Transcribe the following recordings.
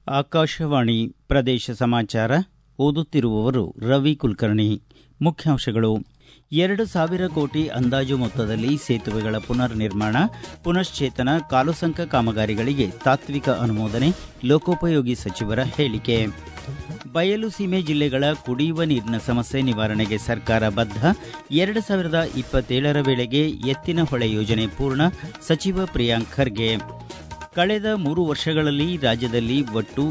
ಆಕಾಶವಾಣಿ ಪ್ರದೇಶ ಸಮಾಚಾರ ಓದುತ್ತಿರುವವರು ರವಿ ಕುಲಕರ್ಣಿ. ಮುಖ್ಯಾಂಶಗಳು. 2,000 ಕೋಟಿ ಅಂದಾಜು ಮೊತ್ತದಲ್ಲಿ ಸೇತುವೆಗಳ ಪುನರ್ ನಿರ್ಮಾಣ, ಪುನಶ್ಚೇತನ, ಕಾಲುಸಂಕ ಕಾಮಗಾರಿಗಳಿಗೆ ತಾತ್ವಿಕ ಅನುಮೋದನೆ, ಲೋಕೋಪಯೋಗಿ ಸಚಿವರ ಹೇಳಿಕೆ. ಬಯಲು ಸೀಮೆ ಜಿಲ್ಲೆಗಳ ಕುಡಿಯುವ ನೀರಿನ ಸಮಸ್ಯೆ ನಿವಾರಣೆಗೆ ಸರ್ಕಾರ ಬದ್ಧ. 2027 ವೇಳೆಗೆ ಎತ್ತಿನಹೊಳೆ ಯೋಜನೆ ಪೂರ್ಣ, ಸಚಿವ ಪ್ರಿಯಾಂಕ್ ಖರ್ಗೆ. ಕಳೆದ 3 ವರ್ಷಗಳಲ್ಲಿ ರಾಜ್ಯದಲ್ಲಿ ಒಟ್ಟು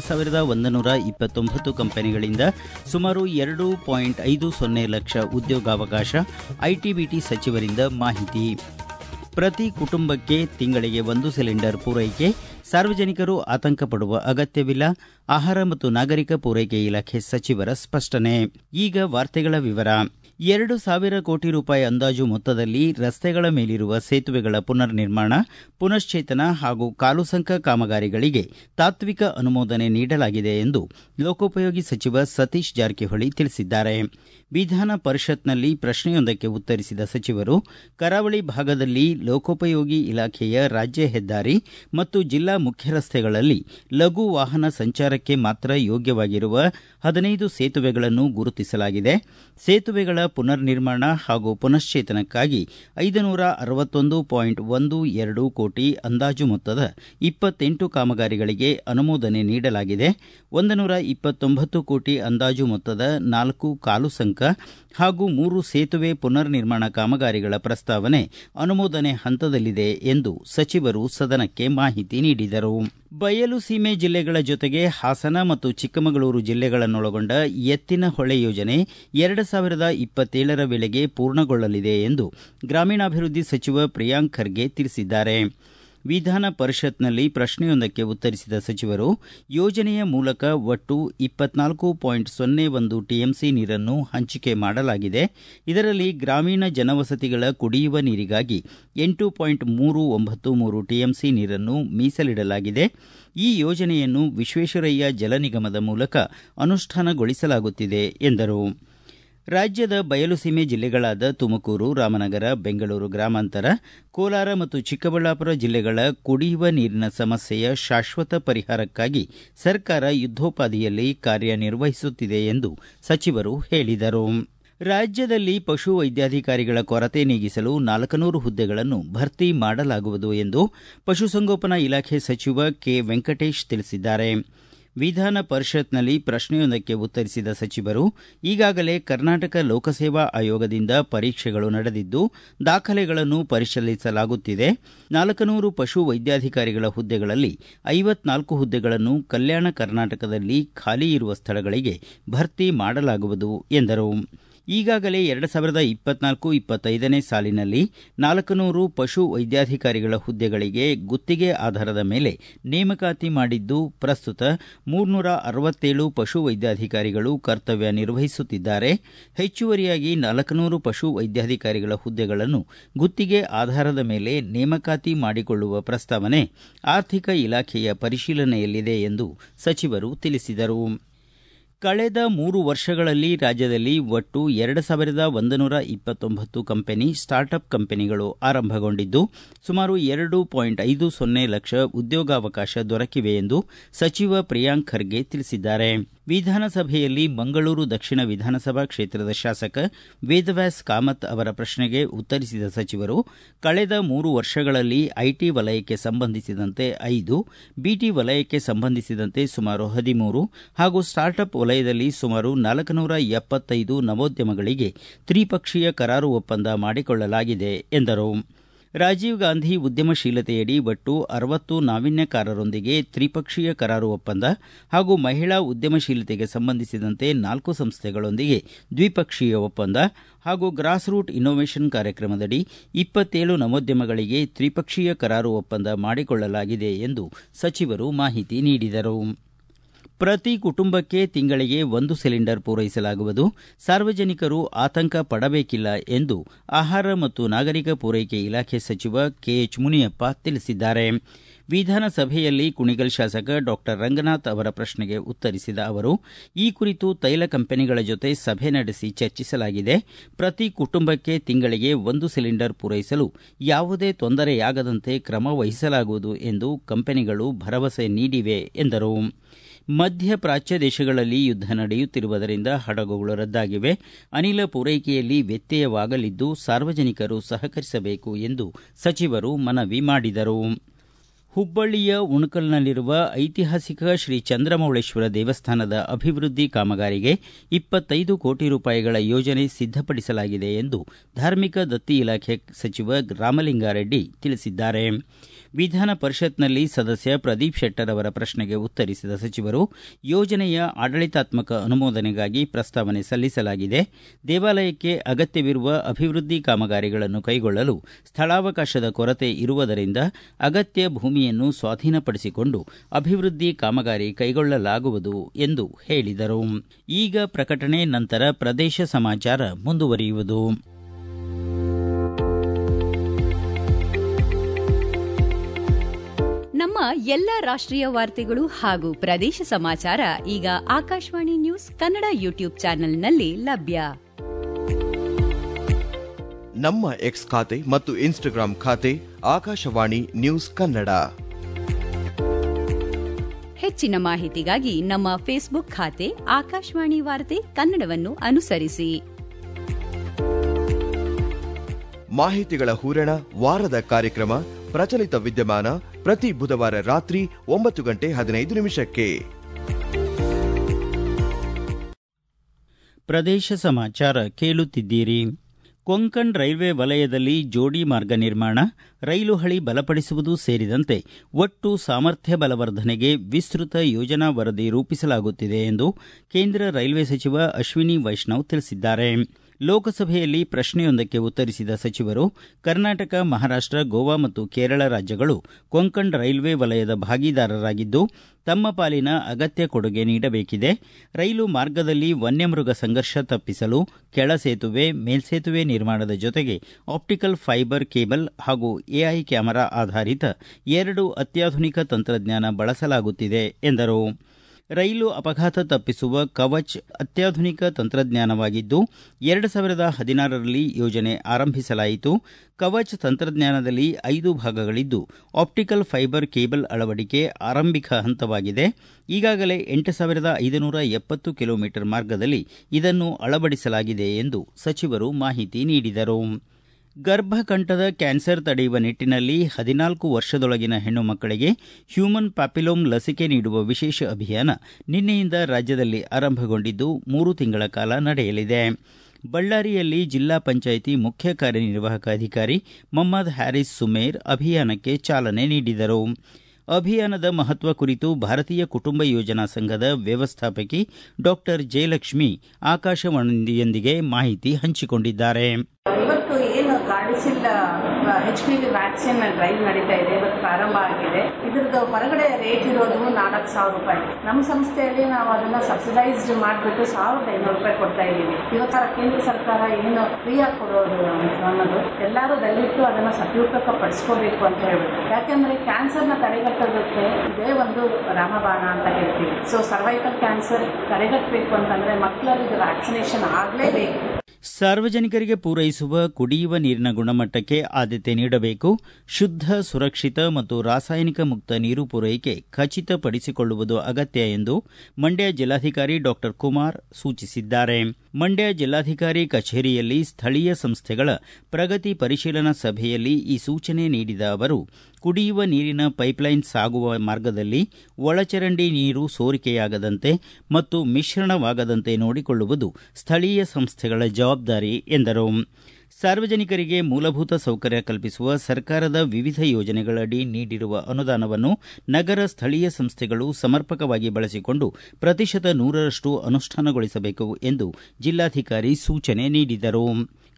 2,129 ಕಂಪನಿಗಳಿಂದ ಸುಮಾರು 2.50 ಲಕ್ಷ ಉದ್ಯೋಗಾವಕಾಶ, ಐಟಿ-ಬಿಟಿ ಸಚಿವರಿಂದ ಮಾಹಿತಿ. ಪ್ರತಿ ಕುಟುಂಬಕ್ಕೆ ತಿಂಗಳಿಗೆ 1 ಸಿಲಿಂಡರ್ ಪೂರೈಕೆ, ಸಾರ್ವಜನಿಕರು ಆತಂಕ ಪಡುವ ಅಗತ್ಯವಿಲ್ಲ. ಆಹಾರ ಮತ್ತು ನಾಗರಿಕ ಪೂರೈಕೆ ಇಲಾಖೆ ಸಚಿವರ ಸ್ಪಷ್ಟನೆ. ಈಗ ವಾರ್ತೆಗಳ ವಿವರ. 2,000 ಕೋಟಿ ರೂಪಾಯಿ ಅಂದಾಜು ಮೊತ್ತದಲ್ಲಿ ರಸ್ತೆಗಳ ಮೇಲಿರುವ ಸೇತುವೆಗಳ ಪುನರ್ ನಿರ್ಮಾಣ, ಪುನಶ್ಚೇತನ ಹಾಗೂ ಕಾಲುಸಂಕ ಕಾಮಗಾರಿಗಳಿಗೆ ತಾತ್ವಿಕ ಅನುಮೋದನೆ ನೀಡಲಾಗಿದೆ ಎಂದು ಲೋಕೋಪಯೋಗಿ ಸಚಿವ ಸತೀಶ್ ಜಾರಕಿಹೊಳಿ ತಿಳಿಸಿದ್ದಾರೆ. ವಿಧಾನ ಪರಿಷತ್ನಲ್ಲಿ ಪ್ರಶ್ನೆಯೊಂದಕ್ಕೆ ಉತ್ತರಿಸಿದ ಸಚಿವರು, ಕರಾವಳಿ ಭಾಗದಲ್ಲಿ ಲೋಕೋಪಯೋಗಿ ಇಲಾಖೆಯ ರಾಜ್ಯ ಹೆದ್ದಾರಿ ಮತ್ತು ಜಿಲ್ಲಾ ಮುಖ್ಯ ರಸ್ತೆಗಳಲ್ಲಿ ಲಘು ವಾಹನ ಸಂಚಾರಕ್ಕೆ ಮಾತ್ರ ಯೋಗ್ಯವಾಗಿರುವ 15 ಸೇತುವೆಗಳನ್ನು ಗುರುತಿಸಲಾಗಿದೆ. ಸೇತುವೆಗಳ ಪುನರ್ ನಿರ್ಮಾಣ ಹಾಗೂ ಪುನಶ್ಚೇತನಕ್ಕಾಗಿ 561.12 ಕೋಟಿ ಅಂದಾಜು ಮೊತ್ತದ 28 ಕಾಮಗಾರಿಗಳಿಗೆ ಅನುಮೋದನೆ ನೀಡಲಾಗಿದೆ. 129 ಕೋಟಿ ಅಂದಾಜು ಮೊತ್ತದ 4 ಕಾಲುಸಂಕ ಹಾಗೂ 3 ಸೇತುವೆ ಪುನರ್ ನಿರ್ಮಾಣ ಕಾಮಗಾರಿಗಳ ಪ್ರಸ್ತಾವನೆ ಅನುಮೋದನೆ ಹಂತದಲ್ಲಿದೆ ಎಂದು ಸಚಿವರು ಸದನಕ್ಕೆ ಮಾಹಿತಿ ನೀಡಿದರು. ಬಯಲು ಸೀಮೆ ಜಿಲ್ಲೆಗಳ ಜೊತೆಗೆ ಹಾಸನ ಮತ್ತು ಚಿಕ್ಕಮಗಳೂರು ಜಿಲ್ಲೆಗಳನ್ನೊಳಗೊಂಡ ಎತ್ತಿನಹೊಳೆ ಯೋಜನೆ 2027 ವೇಳೆಗೆ ಪೂರ್ಣಗೊಳ್ಳಲಿದೆ ಎಂದು ಗ್ರಾಮೀಣಾಭಿವೃದ್ಧಿ ಸಚಿವ ಪ್ರಿಯಾಂಕ್ ಖರ್ಗೆ ತಿಳಿಸಿದ್ದಾರೆ. ವಿಧಾನ ಪರಿಷತ್ನಲ್ಲಿ ಪ್ರಶ್ನೆಯೊಂದಕ್ಕೆ ಉತ್ತರಿಸಿದ ಸಚಿವರು, ಯೋಜನೆಯ ಮೂಲಕ ಒಟ್ಟು 24.01 ಟಿಎಂಸಿ ನೀರನ್ನು ಹಂಚಿಕೆ ಮಾಡಲಾಗಿದೆ. ಇದರಲ್ಲಿ ಗ್ರಾಮೀಣ ಜನವಸತಿಗಳ ಕುಡಿಯುವ ನೀರಿಗಾಗಿ 8.393 ಟಿಎಂಸಿ ನೀರನ್ನು ಮೀಸಲಿಡಲಾಗಿದೆ. ಈ ಯೋಜನೆಯನ್ನು ವಿಶ್ವೇಶ್ವರಯ್ಯ ಜಲ ನಿಗಮದ ಮೂಲಕ ಅನುಷ್ಠಾನಗೊಳಿಸಲಾಗುತ್ತಿದೆ ಎಂದರು. ರಾಜ್ಯದ ಬಯಲು ಸೀಮೆ ಜಿಲ್ಲೆಗಳಾದ ತುಮಕೂರು, ರಾಮನಗರ, ಬೆಂಗಳೂರು ಗ್ರಾಮಾಂತರ, ಕೋಲಾರ ಮತ್ತು ಚಿಕ್ಕಬಳ್ಳಾಪುರ ಜಿಲ್ಲೆಗಳ ಕುಡಿಯುವ ನೀರಿನ ಸಮಸ್ಯೆಯ ಶಾಶ್ವತ ಪರಿಹಾರಕ್ಕಾಗಿ ಸರ್ಕಾರ ಯುದ್ದೋಪಾದಿಯಲ್ಲಿ ಕಾರ್ಯನಿರ್ವಹಿಸುತ್ತಿದೆ ಎಂದು ಸಚಿವರು ಹೇಳಿದರು. ರಾಜ್ಯದಲ್ಲಿ ಪಶು ವೈದ್ಯಾಧಿಕಾರಿಗಳ ಕೊರತೆ ನೀಗಿಸಲು 400 ಹುದ್ದೆಗಳನ್ನು ಭರ್ತಿ ಮಾಡಲಾಗುವುದು ಎಂದು ಪಶುಸಂಗೋಪನಾ ಇಲಾಖೆ ಸಚಿವ ಕೆ ವೆಂಕಟೇಶ್ ತಿಳಿಸಿದ್ದಾರೆ. ವಿಧಾನ ಪರಿಷತ್ನಲ್ಲಿ ಪ್ರಶ್ನೆಯೊಂದಕ್ಕೆ ಉತ್ತರಿಸಿದ ಸಚಿವರು, ಈಗಾಗಲೇ ಕರ್ನಾಟಕ ಲೋಕಸೇವಾ ಆಯೋಗದಿಂದ ಪರೀಕ್ಷೆಗಳು ನಡೆದಿದ್ದು ದಾಖಲೆಗಳನ್ನು ಪರಿಶೀಲಿಸಲಾಗುತ್ತಿದೆ. 400 ಪಶು ವೈದ್ಯಾಧಿಕಾರಿಗಳ ಹುದ್ದೆಗಳಲ್ಲಿ 54 ಹುದ್ದೆಗಳನ್ನು ಕಲ್ಯಾಣ ಕರ್ನಾಟಕದಲ್ಲಿ ಖಾಲಿ ಇರುವ ಸ್ಥಳಗಳಿಗೆ ಭರ್ತಿ ಮಾಡಲಾಗುವುದು ಎಂದರು. ಈಗಾಗಲೇ 2024-25 ಸಾಲಿನಲ್ಲಿ 400 ಪಶು ವೈದ್ಯಾಧಿಕಾರಿಗಳ ಹುದ್ದೆಗಳಿಗೆ ಗುತ್ತಿಗೆ ಆಧಾರದ ಮೇಲೆ ನೇಮಕಾತಿ ಮಾಡಿದ್ದು, ಪ್ರಸ್ತುತ 367 ಪಶು ವೈದ್ಯಾಧಿಕಾರಿಗಳು ಕರ್ತವ್ಯ ನಿರ್ವಹಿಸುತ್ತಿದ್ದಾರೆ. ಹೆಚ್ಚುವರಿಯಾಗಿ 400 ಪಶು ವೈದ್ಯಾಧಿಕಾರಿಗಳ ಹುದ್ದೆಗಳನ್ನು ಗುತ್ತಿಗೆ ಆಧಾರದ ಮೇಲೆ ನೇಮಕಾತಿ ಮಾಡಿಕೊಳ್ಳುವ ಪ್ರಸ್ತಾವನೆ ಆರ್ಥಿಕ ಇಲಾಖೆಯ ಪರಿಶೀಲನೆಯಲ್ಲಿದೆ ಎಂದು ಸಚಿವರು ತಿಳಿಸಿದರು. ಕಳೆದ 3 ವರ್ಷಗಳಲ್ಲಿ ರಾಜ್ಯದಲ್ಲಿ ಒಟ್ಟು 2,129 ಕಂಪನಿ ಸ್ಟಾರ್ಟ್ಅಪ್ ಕಂಪನಿಗಳು ಆರಂಭಗೊಂಡಿದ್ದು, ಸುಮಾರು 2.50 ಲಕ್ಷ ಉದ್ಯೋಗಾವಕಾಶ ದೊರಕಿವೆ ಎಂದು ಸಚಿವ ಪ್ರಿಯಾಂಕ್ ಖರ್ಗೆ ತಿಳಿಸಿದ್ದಾರೆ. ವಿಧಾನಸಭೆಯಲ್ಲಿ ಮಂಗಳೂರು ದಕ್ಷಿಣ ವಿಧಾನಸಭಾ ಕ್ಷೇತ್ರದ ಶಾಸಕ ವೇದವ್ಯಾಸ್ ಕಾಮತ್ ಅವರ ಪ್ರಶ್ನೆಗೆ ಉತ್ತರಿಸಿದ ಸಚಿವರು, ಕಳೆದ 3 ವರ್ಷಗಳಲ್ಲಿ ಐಟಿ ವಲಯಕ್ಕೆ ಸಂಬಂಧಿಸಿದಂತೆ 5, ಬಿಟಿ ವಲಯಕ್ಕೆ ಸಂಬಂಧಿಸಿದಂತೆ ಸುಮಾರು 13 ಹಾಗೂ ಸ್ಟಾರ್ಟ್ಅಪ್ ವಲಯದಲ್ಲಿ ಸುಮಾರು 475 ನವೋದ್ಯಮಗಳಿಗೆ ತ್ರಿಪಕ್ಷೀಯ ಕರಾರು ಒಪ್ಪಂದ ಮಾಡಿಕೊಳ್ಳಲಾಗಿದೆ ಎಂದರು. ರಾಜೀವ್ ಗಾಂಧಿ ಉದ್ಯಮಶೀಲತೆಯಡಿ ಒಟ್ಟು 60 ನಾವೀನ್ಯಕಾರರೊಂದಿಗೆ ತ್ರಿಪಕ್ಷೀಯ ಕರಾರು ಒಪ್ಪಂದ ಹಾಗೂ ಮಹಿಳಾ ಉದ್ಯಮಶೀಲತೆಗೆ ಸಂಬಂಧಿಸಿದಂತೆ 4 ಸಂಸ್ಥೆಗಳೊಂದಿಗೆ ದ್ವಿಪಕ್ಷೀಯ ಒಪ್ಪಂದ ಹಾಗೂ ಗ್ರಾಸ್ ರೂಟ್ ಇನ್ನೋವೇಷನ್ ಕಾರ್ಯಕ್ರಮದಡಿ 27 ನವೋದ್ಯಮಗಳಿಗೆ ತ್ರಿಪಕ್ಷೀಯ ಕರಾರು ಒಪ್ಪಂದ ಮಾಡಿಕೊಳ್ಳಲಾಗಿದೆ ಎಂದು ಸಚಿವರು ಮಾಹಿತಿ ನೀಡಿದರು. ಪ್ರತಿ ಕುಟುಂಬಕ್ಕೆ ತಿಂಗಳಿಗೆ 1 ಸಿಲಿಂಡರ್ ಪೂರೈಸಲಾಗುವುದು. ಸಾರ್ವಜನಿಕರು ಆತಂಕ ಪಡಬೇಕಿಲ್ಲ ಎಂದು ಆಹಾರ ಮತ್ತು ನಾಗರಿಕ ಪೂರೈಕೆ ಇಲಾಖೆ ಸಚಿವ ಕೆಎಚ್ ಮುನಿಯಪ್ಪ ತಿಳಿಸಿದ್ದಾರೆ. ವಿಧಾನಸಭೆಯಲ್ಲಿ ಕುಣಿಗಲ್ ಶಾಸಕ ಡಾಕ್ಟರ್ ರಂಗನಾಥ್ ಅವರ ಪ್ರಶ್ನೆಗೆ ಉತ್ತರಿಸಿದ ಅವರು, ಈ ಕುರಿತು ತೈಲ ಕಂಪನಿಗಳ ಜೊತೆ ಸಭೆ ನಡೆಸಿ ಚರ್ಚಿಸಲಾಗಿದೆ. ಪ್ರತಿ ಕುಟುಂಬಕ್ಕೆ ತಿಂಗಳಿಗೆ 1 ಸಿಲಿಂಡರ್ ಪೂರೈಸಲು ಯಾವುದೇ ತೊಂದರೆಯಾಗದಂತೆ ಕ್ರಮ ವಹಿಸಲಾಗುವುದು ಎಂದು ಕಂಪನಿಗಳು ಭರವಸೆ ನೀಡಿವೆ ಎಂದರು. ಮಧ್ಯಪ್ರಾಚ್ಯ ದೇಶಗಳಲ್ಲಿ ಯುದ್ಧ ನಡೆಯುತ್ತಿರುವುದರಿಂದ ಹಡಗುಗಳು ರದ್ದಾಗಿವೆ. ಅನಿಲ ಪೂರೈಕೆಯಲ್ಲಿ ವ್ಯತ್ಯಯವಾಗಲಿದ್ದು ಸಾರ್ವಜನಿಕರು ಸಹಕರಿಸಬೇಕು ಎಂದು ಸಚಿವರು ಮನವಿ ಮಾಡಿದರು. ಹುಬ್ಬಳ್ಳಿಯ ಉಣಕಲ್ನಲ್ಲಿರುವ ಐತಿಹಾಸಿಕ ಶ್ರೀ ಚಂದ್ರಮೌಳೇಶ್ವರ ದೇವಸ್ಥಾನದ ಅಭಿವೃದ್ಧಿ ಕಾಮಗಾರಿಗೆ 25 ಕೋಟಿ ರೂಪಾಯಿಗಳ ಯೋಜನೆ ಸಿದ್ದಪಡಿಸಲಾಗಿದೆ ಎಂದು ಧಾರ್ಮಿಕ ದತ್ತಿ ಇಲಾಖೆ ಸಚಿವ ರಾಮಲಿಂಗಾರೆಡ್ಡಿ ತಿಳಿಸಿದ್ದಾರೆ. ವಿಧಾನ ಪರಿಷತ್ನಲ್ಲಿ ಸದಸ್ಯ ಪ್ರದೀಪ್ ಶೆಟ್ಟರ್ ಅವರ ಪ್ರಶ್ನೆಗೆ ಉತ್ತರಿಸಿದ ಸಚಿವರು, ಯೋಜನೆಯ ಆಡಳಿತಾತ್ಮಕ ಅನುಮೋದನೆಗಾಗಿ ಪ್ರಸ್ತಾವನೆ ಸಲ್ಲಿಸಲಾಗಿದೆ. ದೇವಾಲಯಕ್ಕೆ ಅಗತ್ಯವಿರುವ ಅಭಿವೃದ್ಧಿ ಕಾಮಗಾರಿಗಳನ್ನು ಕೈಗೊಳ್ಳಲು ಸ್ಥಳಾವಕಾಶದ ಕೊರತೆ ಇರುವುದರಿಂದ ಅಗತ್ಯ ಭೂಮಿಯನ್ನು ಸ್ವಾಧೀನಪಡಿಸಿಕೊಂಡು ಅಭಿವೃದ್ಧಿ ಕಾಮಗಾರಿ ಕೈಗೊಳ್ಳಲಾಗುವುದು ಎಂದು ಹೇಳಿದರು. ಈಗ ಪ್ರಕಟಣೆ, ನಂತರ ಪ್ರದೇಶ ಸಮಾಚಾರ ಮುಂದುವರಿಯುವುದು. ನಮ್ಮ ಎಲ್ಲ ರಾಷ್ಟ್ರೀಯ ವಾರ್ತೆಗಳು ಹಾಗೂ ಪ್ರದೇಶ ಸಮಾಚಾರ ಈಗ ಆಕಾಶವಾಣಿ ನ್ಯೂಸ್ ಕನ್ನಡ ಯೂಟ್ಯೂಬ್ ಚಾನೆಲ್ನಲ್ಲಿ ಲಭ್ಯ. ನಮ್ಮ ಎಕ್ಸ್ ಖಾತೆ ಮತ್ತು ಇನ್ಸ್ಟಾಗ್ರಾಂ ಖಾತೆ ಆಕಾಶವಾಣಿ ನ್ಯೂಸ್ ಕನ್ನಡ. ಹೆಚ್ಚಿನ ಮಾಹಿತಿಗಾಗಿ ನಮ್ಮ ಫೇಸ್ಬುಕ್ ಖಾತೆ ಆಕಾಶವಾಣಿ ವಾರ್ತೆ ಕನ್ನಡವನ್ನು ಅನುಸರಿಸಿ. ಮಾಹಿತಿಗಳ ಹೂರಣ, ವಾರದ ಕಾರ್ಯಕ್ರಮ, ಪ್ರಚಲಿತ ವಿದ್ಯಮಾನ ಪ್ರತಿ ಬುಧವಾರ ರಾತ್ರಿ 9:15 ಪ್ರದೇಶ ಸಮಾಚಾರ ಕೇಳುತ್ತಿದ್ದೀರಿ. ಕೊಂಕಣ್ ರೈಲ್ವೆ ವಲಯದಲ್ಲಿ ಜೋಡಿ ಮಾರ್ಗ ನಿರ್ಮಾಣ, ರೈಲು ಹಳಿ ಬಲಪಡಿಸುವುದು ಸೇರಿದಂತೆ ಒಟ್ಟು ಸಾಮರ್ಥ್ಯ ಬಲವರ್ಧನೆಗೆ ವಿಸ್ತೃತ ಯೋಜನಾ ವರದಿ ರೂಪಿಸಲಾಗುತ್ತಿದೆ ಎಂದು ಕೇಂದ್ರ ರೈಲ್ವೆ ಸಚಿವ ಅಶ್ವಿನಿ ವೈಷ್ಣವ್ ತಿಳಿಸಿದ್ದಾರೆ. ಲೋಕಸಭೆಯಲ್ಲಿ ಪ್ರಶ್ನೆಯೊಂದಕ್ಕೆ ಉತ್ತರಿಸಿದ ಸಚಿವರು, ಕರ್ನಾಟಕ, ಮಹಾರಾಷ್ಟ, ಗೋವಾ ಮತ್ತು ಕೇರಳ ರಾಜ್ಯಗಳು ಕೊಂಕಣ್ ರೈಲ್ವೆ ವಲಯದ ಭಾಗಿದಾರರಾಗಿದ್ದು ತಮ್ಮ ಪಾಲಿನ ಅಗತ್ಯ ಕೊಡುಗೆ ನೀಡಬೇಕಿದೆ. ರೈಲು ಮಾರ್ಗದಲ್ಲಿ ವನ್ಯಮೃಗ ಸಂಘರ್ಷ ತಪ್ಪಿಸಲು ಕೆಳ ಸೇತುವೆ, ಮೇಲ್ಸೇತುವೆ ನಿರ್ಮಾಣದ ಜೊತೆಗೆ ಆಪ್ಟಿಕಲ್ ಫೈಬರ್ ಕೇಬಲ್ ಹಾಗೂ ಎಐ ಕ್ಯಾಮೆರಾ ಆಧಾರಿತ 2 ಅತ್ಯಾಧುನಿಕ ತಂತ್ರಜ್ಞಾನ ಬಳಸಲಾಗುತ್ತಿದೆ ಎಂದರು. ರೈಲು ಅಪಘಾತ ತಪ್ಪಿಸುವ ಕವಚ್ ಅತ್ಯಾಧುನಿಕ ತಂತ್ರಜ್ಞಾನವಾಗಿದ್ದು 2016ರಲ್ಲಿ ಯೋಜನೆ ಆರಂಭಿಸಲಾಯಿತು. ಕವಚ್ ತಂತ್ರಜ್ಞಾನದಲ್ಲಿ 5 ಭಾಗಗಳಿದ್ದು ಆಪ್ಟಿಕಲ್ ಫೈಬರ್ ಕೇಬಲ್ ಅಳವಡಿಕೆ ಆರಂಭಿಕ ಹಂತವಾಗಿದೆ. ಈಗಾಗಲೇ 8570 ಕಿಲೋಮೀಟರ್ ಮಾರ್ಗದಲ್ಲಿ ಇದನ್ನು ಅಳವಡಿಸಲಾಗಿದೆ ಎಂದು ಸಚಿವರು ಮಾಹಿತಿ ನೀಡಿದರು. ಗರ್ಭಕಂಠದ ಕ್ಯಾನ್ಸರ್ ತಡೆಯುವ ನಿಟ್ಟಿನಲ್ಲಿ 14 ವರ್ಷದೊಳಗಿನ ಹೆಣ್ಣು ಮಕ್ಕಳಿಗೆ ಹ್ಯೂಮನ್ ಪ್ಯಾಪಿಲೋಮ್ ಲಸಿಕೆ ನೀಡುವ ವಿಶೇಷ ಅಭಿಯಾನ ನಿನ್ನೆಯಿಂದ ರಾಜ್ಯದಲ್ಲಿ ಆರಂಭಗೊಂಡಿದ್ದು 3 ತಿಂಗಳ ಕಾಲ ನಡೆಯಲಿದೆ. ಬಳ್ಳಾರಿಯಲ್ಲಿ ಜಿಲ್ಲಾ ಪಂಚಾಯಿತಿ ಮುಖ್ಯ ಕಾರ್ಯನಿರ್ವಾಹಕ ಅಧಿಕಾರಿ ಮೊಹಮ್ಮದ್ ಹ್ಯಾರಿಸ್ ಸುಮೇರ್ ಅಭಿಯಾನಕ್ಕೆ ಚಾಲನೆ ನೀಡಿದರು. ಅಭಿಯಾನದ ಮಹತ್ವ ಕುರಿತು ಭಾರತೀಯ ಕುಟುಂಬ ಯೋಜನಾ ಸಂಘದ ವ್ಯವಸ್ಥಾಪಕಿ ಡಾಕ್ಟರ್ ಜಯಲಕ್ಷ್ಮಿ ಆಕಾಶವಾಣಿಯೊಂದಿಗೆ ಮಾಹಿತಿ ಹಂಚಿಕೊಂಡಿದ್ದಾರೆ. ಇವತ್ತು ಏನು ಗಾರ್ಡಿಸಿಲ್ HPV ವ್ಯಾಕ್ಸಿನ್ ಡ್ರೈವ್ ನಡೀತಾ ಇದೆ, ಇವತ್ತು ಪ್ರಾರಂಭ ಆಗಿದೆ. ಇದ್ರದ್ದು ಹೊರಗಡೆ ರೇಟ್ ಇರೋದು 4,000 ರೂಪಾಯಿ. ನಮ್ಮ ಸಂಸ್ಥೆಯಲ್ಲಿ ನಾವು ಅದನ್ನ ಸಬ್ಸಿಡೈಸ್ಡ್ ಮಾಡಿಬಿಟ್ಟು 1,500 ರೂಪಾಯಿ ಕೊಡ್ತಾ ಇದ್ದೀವಿ. ಇವತ್ತರ ಕೇಂದ್ರ ಸರ್ಕಾರ ಏನು ಫ್ರೀಯಾಗಿ ಕೊಡೋದು ಅನ್ನೋದು ಎಲ್ಲರೂ ದಯವಿಟ್ಟು ಅದನ್ನ ಸದುಪಯೋಗ ಪಡಿಸ್ಕೋಬೇಕು ಅಂತ ಹೇಳ್ಬಿಟ್ಟು, ಯಾಕೆಂದ್ರೆ ಕ್ಯಾನ್ಸರ್ನ ತಡೆಗಟ್ಟೋದಕ್ಕೆ ಇದೇ ಒಂದು ರಾಮಬಾಣ ಅಂತ ಹೇಳ್ತೀವಿ. ಸೊ ಸರ್ವೈಕಲ್ ಕ್ಯಾನ್ಸರ್ ತಡೆಗಟ್ಟಬೇಕು ಅಂತಂದ್ರೆ ಮಕ್ಕಳಲ್ಲಿ ವ್ಯಾಕ್ಸಿನೇಷನ್ ಆಗಲೇಬೇಕು. ಸಾರ್ವಜನಿಕರಿಗೆ ಪೂರೈಸುವ ಕುಡಿಯುವ ನೀರಿನ ಗುಣಮಟ್ಟಕ್ಕೆ ಆದ್ಯತೆ ನೀಡಬೇಕು. ಶುದ್ಧ, ಸುರಕ್ಷಿತ ಮತ್ತು ರಾಸಾಯನಿಕ ಮುಕ್ತ ನೀರು ಪೂರೈಕೆ ಖಚಿತಪಡಿಸಿಕೊಳ್ಳುವುದು ಅಗತ್ಯ ಎಂದು ಮಂಡ್ಯ ಜಿಲ್ಲಾಧಿಕಾರಿ ಡಾಕ್ಟರ್ ಕುಮಾರ್ ಸೂಚಿಸಿದ್ದಾರೆ. ಮಂಡ್ಯ ಜಿಲ್ಲಾಧಿಕಾರಿ ಕಚೇರಿಯಲ್ಲಿ ಸ್ಥಳೀಯ ಸಂಸ್ಥೆಗಳ ಪ್ರಗತಿ ಪರಿಶೀಲನಾ ಸಭೆಯಲ್ಲಿ ಈ ಸೂಚನೆ ನೀಡಿದ ಅವರು, ಕುಡಿಯುವ ನೀರಿನ ಪೈಪ್ಲೈನ್ ಸಾಗುವ ಮಾರ್ಗದಲ್ಲಿ ಒಳಚರಂಡಿ ನೀರು ಸೋರಿಕೆಯಾಗದಂತೆ ಮತ್ತು ಮಿಶ್ರಣವಾಗದಂತೆ ನೋಡಿಕೊಳ್ಳುವುದು ಸ್ಥಳೀಯ ಸಂಸ್ಥೆಗಳ ಜವಾಬ್ದಾರಿ ಎಂದರು. ಸಾರ್ವಜನಿಕರಿಗೆ ಮೂಲಭೂತ ಸೌಕರ್ಯ ಕಲ್ಪಿಸುವ ಸರ್ಕಾರದ ವಿವಿಧ ಯೋಜನೆಗಳಡಿ ನೀಡಿರುವ ಅನುದಾನವನ್ನು ನಗರ ಸ್ಥಳೀಯ ಸಂಸ್ಥೆಗಳು ಸಮರ್ಪಕವಾಗಿ ಬಳಸಿಕೊಂಡು 100% ಅನುಷ್ಠಾನಗೊಳಿಸಬೇಕು ಎಂದು ಜಿಲ್ಲಾಧಿಕಾರಿ ಸೂಚನೆ ನೀಡಿದರು.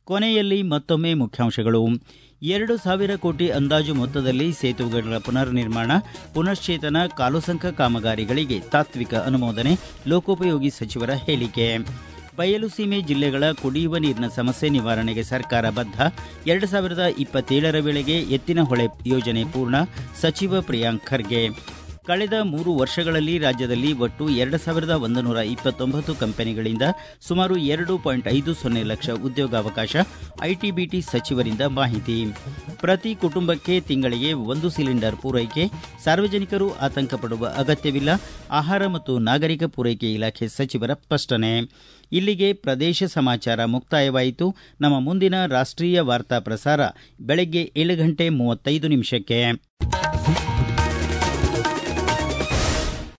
ಕೊನೆಯಲ್ಲಿ ಮತ್ತೊಮ್ಮೆ ಮುಖ್ಯಾಂಶಗಳು. 2,000 ಕೋಟಿ ಅಂದಾಜು ಮೊತ್ತದಲ್ಲಿ ಸೇತುವೆಗಳ ಪುನರ್ ನಿರ್ಮಾಣ, ಪುನಶ್ಚೇತನ, ಕಾಲುಸಂಕ ಕಾಮಗಾರಿಗಳಿಗೆ ತಾತ್ವಿಕ ಅನುಮೋದನೆ, ಲೋಕೋಪಯೋಗಿ ಸಚಿವರ ಹೇಳಿಕೆ. ಬಯಲು ಸೀಮೆ ಜಿಲ್ಲೆಗಳ ಕುಡಿಯುವ ನೀರಿನ ಸಮಸ್ಯೆ ನಿವಾರಣೆಗೆ ಸರ್ಕಾರ ಬದ್ಧ. 2027 ವೇಳೆಗೆ ಎತ್ತಿನಹೊಳೆ ಯೋಜನೆ ಪೂರ್ಣ, ಸಚಿವ ಪ್ರಿಯಾಂಕ್ ಖರ್ಗೆ. ಕಳೆದ 3 ವರ್ಷಗಳಲ್ಲಿ ರಾಜ್ಯದಲ್ಲಿ ಒಟ್ಟು 2,129 ಕಂಪನಿಗಳಿಂದ ಸುಮಾರು 2.50 ಲಕ್ಷ ಉದ್ಯೋಗಾವಕಾಶ, ಐಟಿ-ಬಿಟಿ ಸಚಿವರಿಂದ ಮಾಹಿತಿ. ಪ್ರತಿ ಕುಟುಂಬಕ್ಕೆ ತಿಂಗಳಿಗೆ 1 ಸಿಲಿಂಡರ್ ಪೂರೈಕೆ, ಸಾರ್ವಜನಿಕರು ಆತಂಕ ಪಡುವ ಅಗತ್ಯವಿಲ್ಲ, ಆಹಾರ ಮತ್ತು ನಾಗರಿಕ ಪೂರೈಕೆ ಇಲಾಖೆ ಸಚಿವರ ಸ್ಪಷ್ಟನೆ. ಇಲ್ಲಿಗೆ ಪ್ರದೇಶ ಸಮಾಚಾರ ಮುಕ್ತಾಯವಾಯಿತು. ನಮ್ಮ ಮುಂದಿನ ರಾಷ್ಟ್ರೀಯ ವಾರ್ತಾ ಪ್ರಸಾರ ಬೆಳಗ್ಗೆ 7:35 ನಿಮಿಷಕ್ಕೆ.